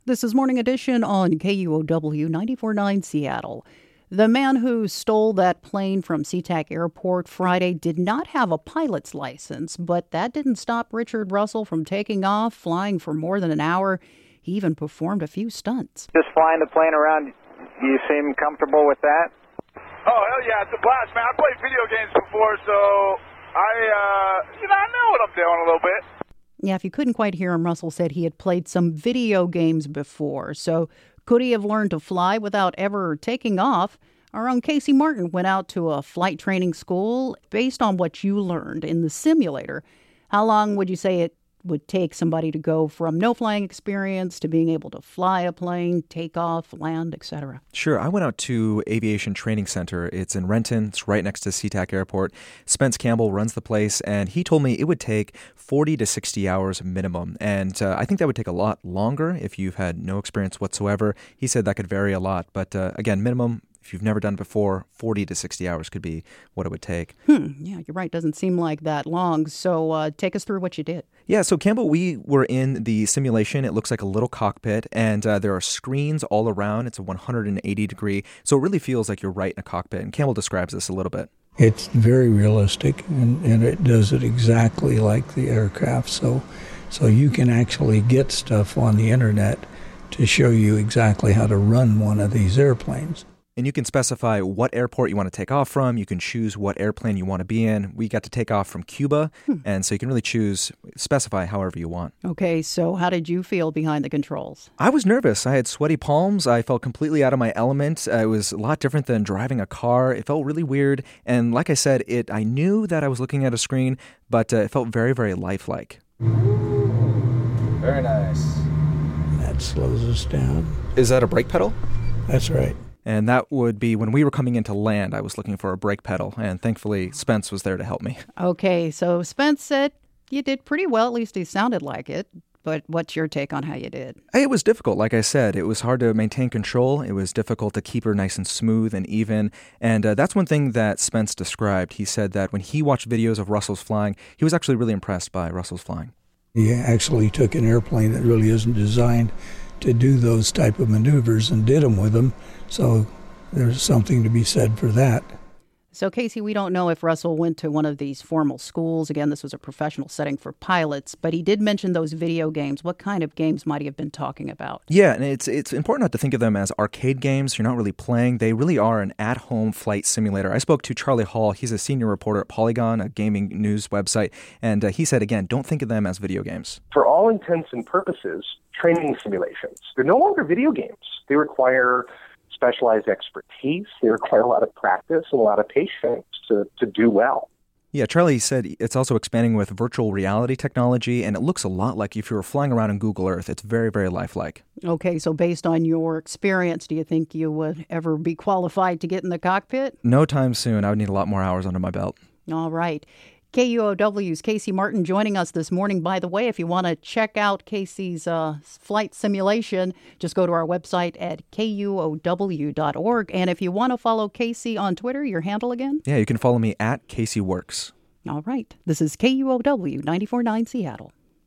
This is Morning Edition on KUOW 94.9 Seattle. The man who stole that plane from SeaTac Airport Friday did not have a pilot's license, but that didn't stop Richard Russell from taking off, flying for more than an hour. He even performed a few stunts. Just flying the plane around, you seem comfortable with that? Oh, hell yeah, it's a blast, man. I played video games before, so I know what I'm doing a little bit. Yeah, if you couldn't quite hear him, Russell said he had played some video games before. So could he have learned to fly without ever taking off? Our own Casey Martin went out to a flight training school based on what you learned in the simulator. How long would you say it would take somebody to go from no flying experience to being able to fly a plane, take off, land, etc.? Sure. I went out to Aviation Training Center. It's in Renton. It's right next to SeaTac Airport. Spence Campbell runs the place, and he told me it would take 40 to 60 hours minimum. And I think that would take a lot longer if you've had no experience whatsoever. He said that could vary a lot. But again, minimum, if you've never done it before, 40 to 60 hours could be what it would take. Yeah, you're right. Doesn't seem like that long. So take us through what you did. Yeah, so Campbell, we were in the simulation. It looks like a little cockpit, and there are screens all around. It's a 180 degree, so it really feels like you're right in a cockpit. And Campbell describes this a little bit. It's very realistic, and it does it exactly like the aircraft. So you can actually get stuff on the internet to show you exactly how to run one of these airplanes. And you can specify what airport you want to take off from. You can choose what airplane you want to be in. We got to take off from Cuba, and so you can really specify however you want. Okay, so how did you feel behind the controls? I was nervous. I had sweaty palms. I felt completely out of my element. It was a lot different than driving a car. It felt really weird. And like I said, I knew that I was looking at a screen, but it felt very, very lifelike. Very nice. That slows us down. Is that a brake pedal? That's right. And that would be when we were coming into land, I was looking for a brake pedal, and thankfully Spence was there to help me. Okay, so Spence said you did pretty well, at least he sounded like it. But what's your take on how you did? It was difficult, like I said. It was hard to maintain control. It was difficult to keep her nice and smooth and even. And that's one thing that Spence described. He said that when he watched videos of Russell's flying, he was actually really impressed by Russell's flying. He actually took an airplane that really isn't designed to do those type of maneuvers and did them with them. So there's something to be said for that. So, Casey, we don't know if Russell went to one of these formal schools. Again, this was a professional setting for pilots, but he did mention those video games. What kind of games might he have been talking about? Yeah, and it's important not to think of them as arcade games. You're not really playing. They really are an at-home flight simulator. I spoke to Charlie Hall. He's a senior reporter at Polygon, a gaming news website, and he said, again, don't think of them as video games. For all intents and purposes, training simulations, they're no longer video games. They require specialized expertise. They require a lot of practice and a lot of patience to do well. Yeah, Charlie said it's also expanding with virtual reality technology, and it looks a lot like if you were flying around in Google Earth. It's very, very lifelike. Okay, so based on your experience, do you think you would ever be qualified to get in the cockpit? No time soon. I would need a lot more hours under my belt. All right. KUOW's Casey Martin joining us this morning. By the way, if you want to check out Casey's flight simulation, just go to our website at KUOW.org. And if you want to follow Casey on Twitter, your handle again? Yeah, you can follow me at CaseyWorks. All right. This is KUOW 94.9 Seattle.